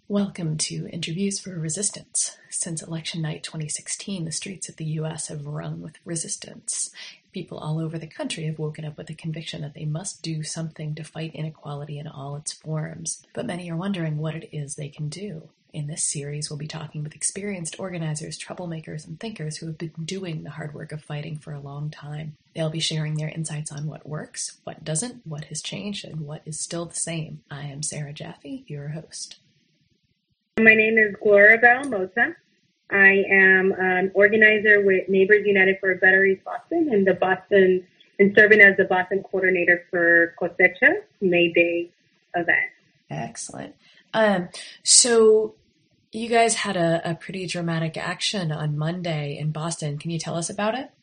Welcome to Interviews for Resistance. Since election night 2016, the streets of the U.S. have rung with resistance. People all over the country have woken up with the conviction that they must do something to fight inequality in all its forms. But many are wondering what it is they can do. In this series, we'll be talking with experienced organizers, troublemakers, and thinkers who have been doing the hard work of fighting for a long time. They'll be sharing their insights on what works, what doesn't, what has changed, and what is still the same. I am Sarah Jaffe, your host. My name is Gloria Mota. I am an organizer with Neighbors United for a Better East Boston and serving as the Boston coordinator for Cosecha May Day event. Excellent. So you guys had a pretty dramatic action on Monday in Boston. Can you tell us about it?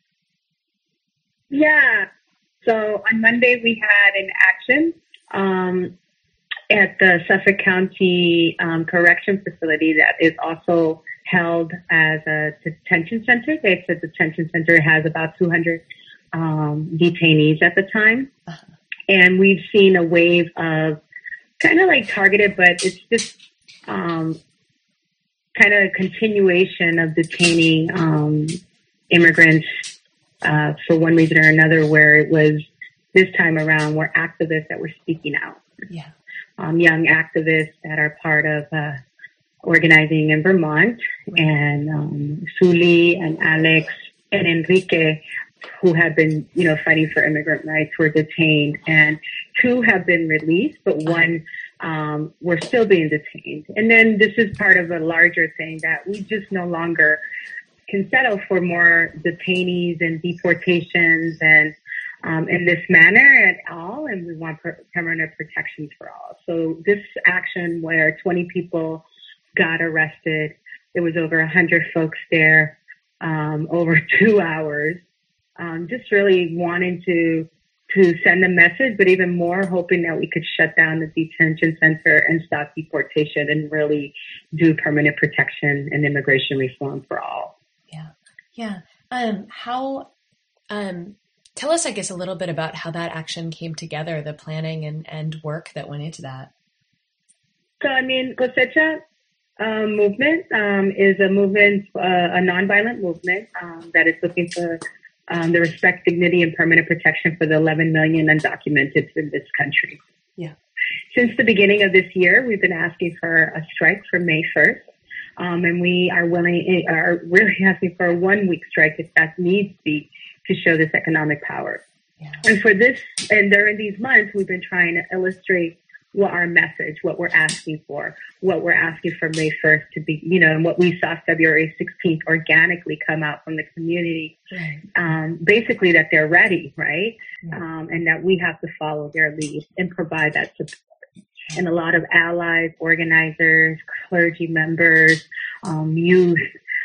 Yeah. So on Monday we had an action at the Suffolk County Correction Facility that is also held as a detention center. It's a detention center. It has about 200 detainees at the time. Uh-huh. And we've seen a wave of kind of like targeted, but it's just kind of a continuation of detaining immigrants for one reason or another, where it was this time around were activists that were speaking out. Yeah. Young activists that are part of organizing in Vermont, and Suli and Alex and Enrique, who had been, fighting for immigrant rights, were detained, and two have been released, but one were still being detained. And then this is part of a larger thing that we just no longer can settle for more detainees and deportations and in this manner at all, and we want permanent protections for all. So this action where 20 people got arrested, there was over 100 folks there, over 2 hours, just really wanting to send a message, but even more hoping that we could shut down the detention center and stop deportation and really do permanent protection and immigration reform for all. Yeah. Tell us, I guess, a little bit about how that action came together, the planning and work that went into that. So, Cosecha movement is a movement, a nonviolent movement that is looking for the respect, dignity, and permanent protection for the 11 million undocumented in this country. Yeah. Since the beginning of this year, we've been asking for a strike for May 1st. And we are really asking for a 1-week strike if that needs to be, to show this economic power. Yeah. And for this, and during these months, we've been trying to illustrate what our message, what we're asking for May 1st to be, and what we saw February 16th organically come out from the community. Right. Basically that they're ready, right? Yeah. And that we have to follow their lead and provide that support. And a lot of allies, organizers, clergy members, youth,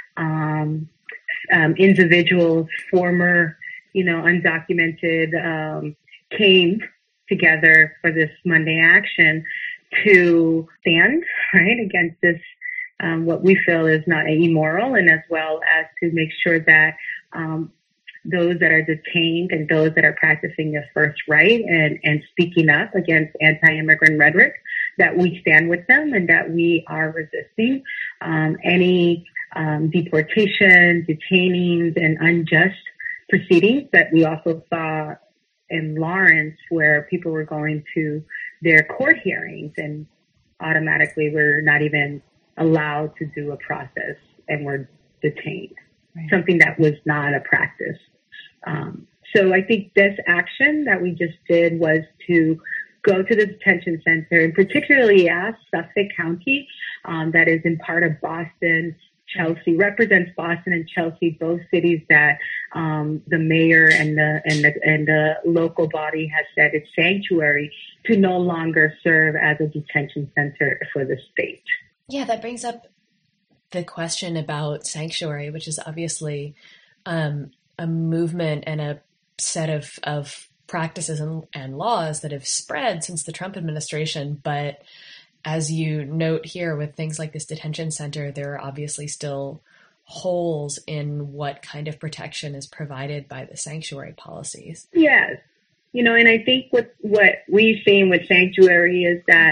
individuals, former, undocumented, came together for this Monday action to stand, right, against this, what we feel is not immoral, and as well as to make sure that those that are detained and those that are practicing their first right and speaking up against anti-immigrant rhetoric, that we stand with them and that we are resisting any deportation, detainings, and unjust proceedings that we also saw in Lawrence, where people were going to their court hearings and automatically were not even allowed to do a process and were detained. Right. Something that was not a practice. So I think this action that we just did was to go to the detention center and particularly ask Suffolk County, that is in part of Boston, Chelsea, represents Boston and Chelsea, both cities that the mayor and the local body has said it's sanctuary, to no longer serve as a detention center for the state. Yeah, that brings up the question about sanctuary, which is obviously a movement and a set of practices and laws that have spread since the Trump administration. But as you note here with things like this detention center, there are obviously still holes in what kind of protection is provided by the sanctuary policies. Yes. And I think what we've seen with sanctuary is that,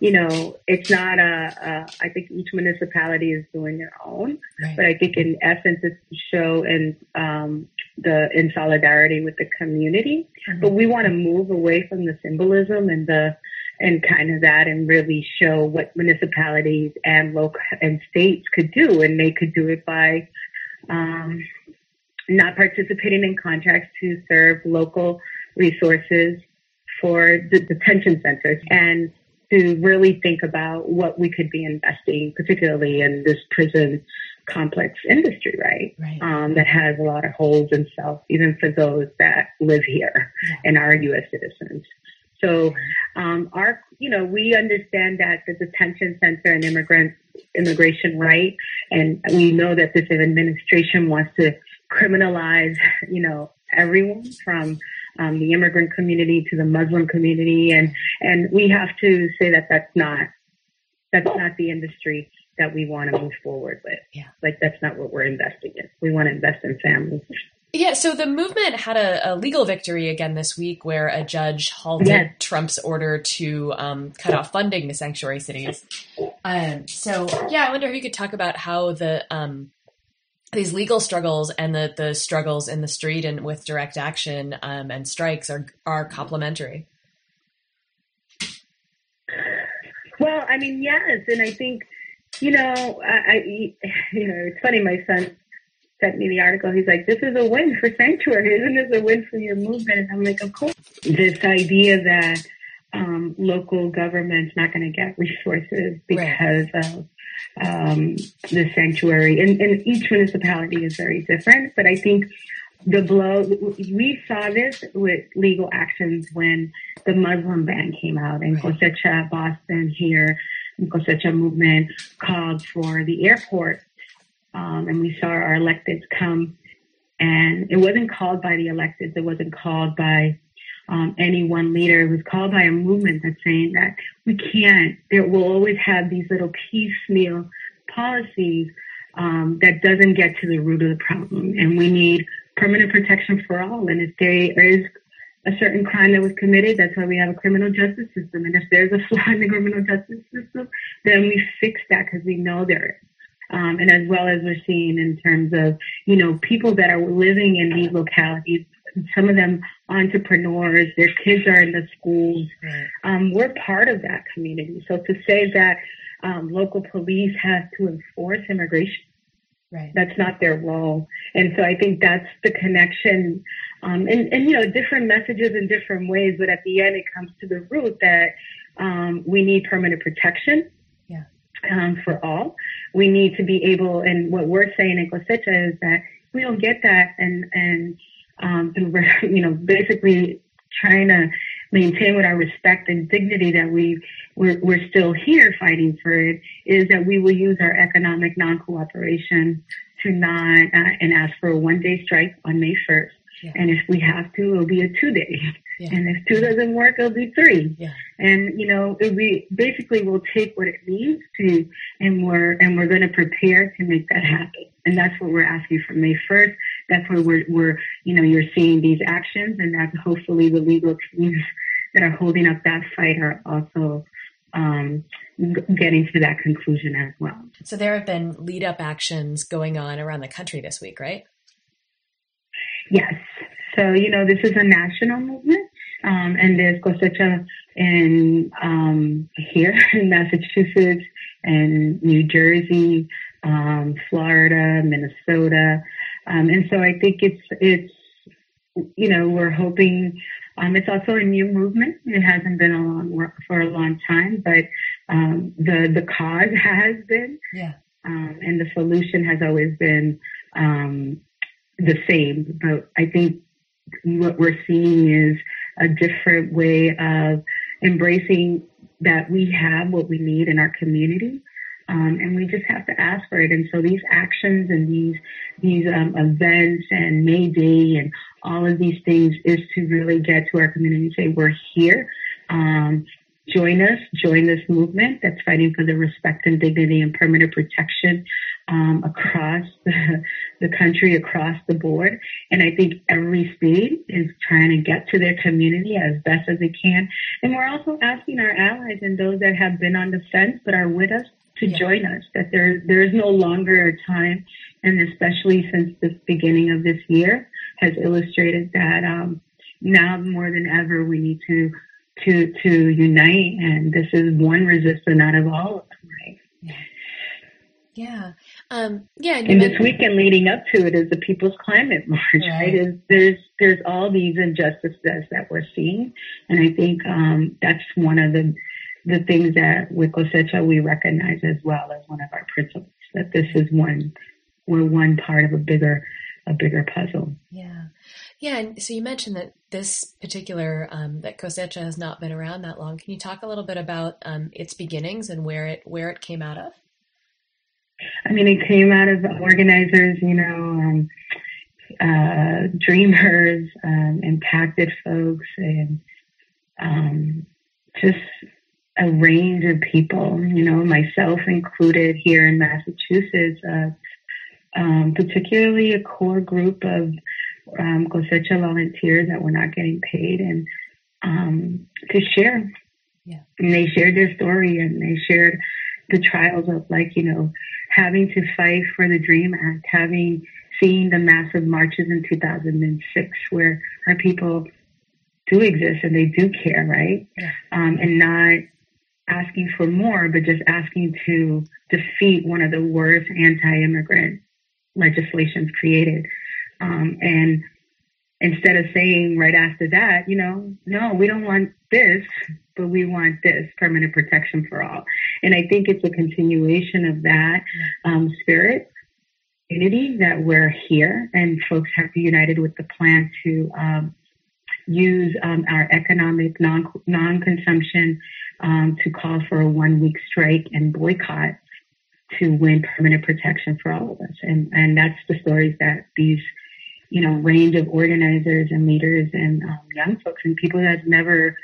it's not I think each municipality is doing their own, right. But I think in essence it's to show in solidarity with the community. Mm-hmm. But we want to move away from the symbolism and kind of that, and really show what municipalities and local and states could do, and they could do it by not participating in contracts to serve local resources for the detention centers, and to really think about what we could be investing, particularly in this prison complex industry, right? That has a lot of holes in itself, even for those that live here and are U.S. citizens. So, we understand that the detention center and immigration right, and we know that this administration wants to criminalize, everyone from the immigrant community to the Muslim community, and we have to say that that's not the industry that we want to move forward with. Yeah, like that's not what we're investing in. We want to invest in families. Yeah, so the movement had a legal victory again this week, where a judge halted Trump's order to cut off funding to sanctuary cities. I wonder if you could talk about how these legal struggles and the struggles in the street and with direct action and strikes are complementary. Well, I mean, yes, and I think it's funny. My son sent me the article. He's like, "This is a win for sanctuary, isn't this a win for your movement?" And I'm like, "Of course." This idea that local government's not going to get resources because of the sanctuary, and each municipality is very different. But I think the blow, we saw this with legal actions when the Muslim ban came out, and Cosecha, Boston here, and Cosecha movement called for the airport. And we saw our electeds come, and it wasn't called by the electeds. It wasn't called by any one leader. It was called by a movement that's saying that we can't, there will always have these little piecemeal policies that doesn't get to the root of the problem. And we need permanent protection for all. And if there is a certain crime that was committed, that's why we have a criminal justice system. And if there's a flaw in the criminal justice system, then we fix that because we know there is. And as well as we're seeing in terms of, people that are living in these localities, some of them entrepreneurs, their kids are in the schools. We're part of that community. So to say that local police have to enforce immigration, that's not their role. And so I think that's the connection. And different messages in different ways, but at the end it comes to the root that we need permanent protection. For all. We need to be able, and what we're saying in Cosecha is that we don't get that, and basically trying to maintain with our respect and dignity that we're still here fighting for it, is that we will use our economic non-cooperation to not and ask for a one-day strike on May 1st. And if we have to, it'll be a 2-day. And if 2 doesn't work, it'll be 3. And it'll be basically we'll take what it needs to, and we're going to prepare to make that happen. And that's what we're asking for May 1st. That's where we're you're seeing these actions, and that's hopefully the legal teams that are holding up that fight are also getting to that conclusion as well. So there have been lead up actions going on around the country this week, right? Yes. So, this is a national movement, and there's Cosecha in here in Massachusetts and New Jersey, Florida, Minnesota. And so I think it's we're hoping, it's also a new movement. It hasn't been for a long time, but the cause has been, and the solution has always been the same. But I think what we're seeing is a different way of embracing that we have what we need in our community. And we just have to ask for it. And so these actions and these events and May Day and all of these things is to really get to our community and say, we're here. Join us, join this movement that's fighting for the respect and dignity and permanent protection across the country, across the board. And I think every state is trying to get to their community as best as it can. And we're also asking our allies and those that have been on the fence but are with us to join us, that there is no longer a time, and especially since the beginning of this year has illustrated that now more than ever we need to unite, and this is one resistant out of all of them, right? Yeah. And this weekend leading up to it is the People's Climate March, right? There's all these injustices that we're seeing, and I think that's one of the things that with Cosecha we recognize as well as one of our principles, that this is we're one part of a bigger puzzle. Yeah. Yeah. And so you mentioned that this particular, that Cosecha has not been around that long. Can you talk a little bit about its beginnings and where it came out of? I mean, it came out of organizers, dreamers, impacted folks, and just a range of people, myself included here in Massachusetts, particularly a core group of Cosecha volunteers that were not getting paid, and to share. Yeah. And they shared their story, and they shared the trials of having to fight for the DREAM Act, seeing the massive marches in 2006 where our people do exist and they do care, right? Yeah. And not asking for more, but just asking to defeat one of the worst anti-immigrant legislations created. And instead of saying right after that, no, we don't want this, but we want this, permanent protection for all. And I think it's a continuation of that spirit, unity, that we're here, and folks have united with the plan to use our economic non-consumption to call for a 1-week strike and boycott to win permanent protection for all of us. And that's the stories that these range of organizers and leaders and young folks and people that never,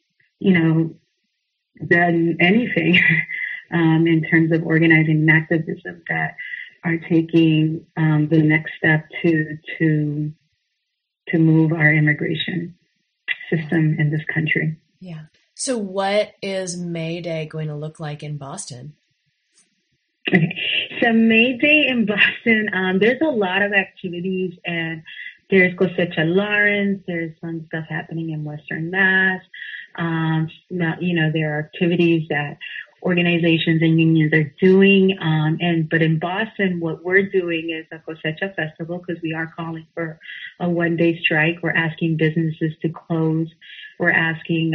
done anything in terms of organizing and activism, that are taking the next step to move our immigration system in this country. Yeah. So what is May Day going to look like in Boston? Okay. So May Day in Boston, there's a lot of activities, and there's Cosecha Lawrence, there's some stuff happening in Western Mass. There are activities that organizations and unions are doing. But in Boston, what we're doing is a Cosecha Festival, because we are calling for a 1-day strike. We're asking businesses to close. We're asking,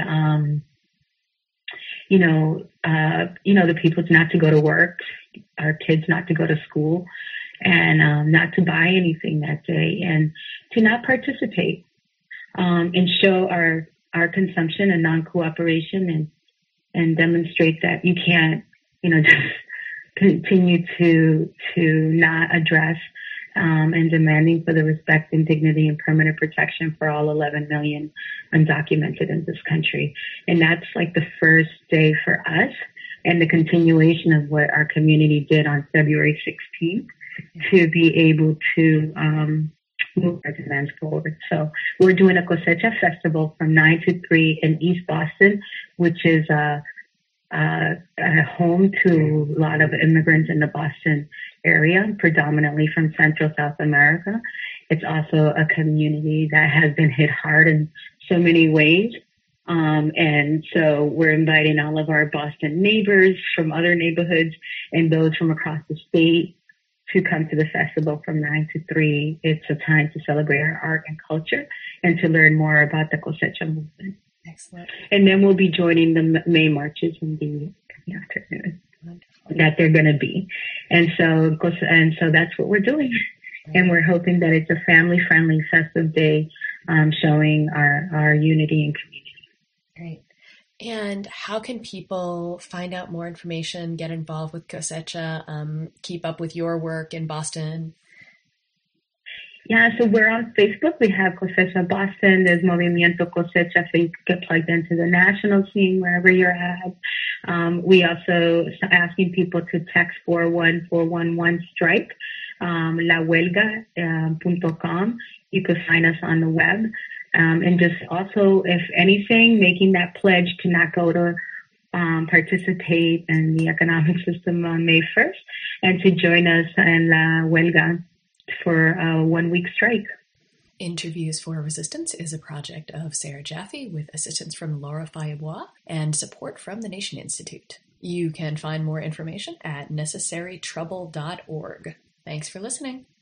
the people not to go to work, our kids not to go to school, and not to buy anything that day, and to not participate, and show our consumption and non-cooperation, and demonstrate that you can't, just continue to not address and demanding for the respect and dignity and permanent protection for all 11 million undocumented in this country. And that's like the first day for us, and the continuation of what our community did on February 16th to be able to move our demands forward. So we're doing a Cosecha Festival from 9 to 3 in East Boston, which is a home to a lot of immigrants in the Boston area, predominantly from Central South America. It's also a community that has been hit hard in so many ways. And so we're inviting all of our Boston neighbors from other neighborhoods and those from across the state to come to the festival from 9 to 3. It's a time to celebrate our art and culture and to learn more about the Cosecha movement. Excellent. And then we'll be joining the May marches in the afternoon. Wonderful. That they're going to be. And so that's what we're doing. Right. And we're hoping that it's a family-friendly festive day, showing our unity and community. Great. And how can people find out more information, get involved with Cosecha, keep up with your work in Boston? Yeah, so we're on Facebook. We have Cosecha Boston. There's Movimiento Cosecha, so you can get plugged into the national scene wherever you're at. We also asking people to text 41411 strike, lahuelga.com. You could find us on the web. And just also, if anything, making that pledge to not go to participate in the economic system on May 1st, and to join us in La Huelga for a 1-week strike. Interviews for Resistance is a project of Sarah Jaffe with assistance from Laura Fayebois and support from the Nation Institute. You can find more information at necessarytrouble.org. Thanks for listening.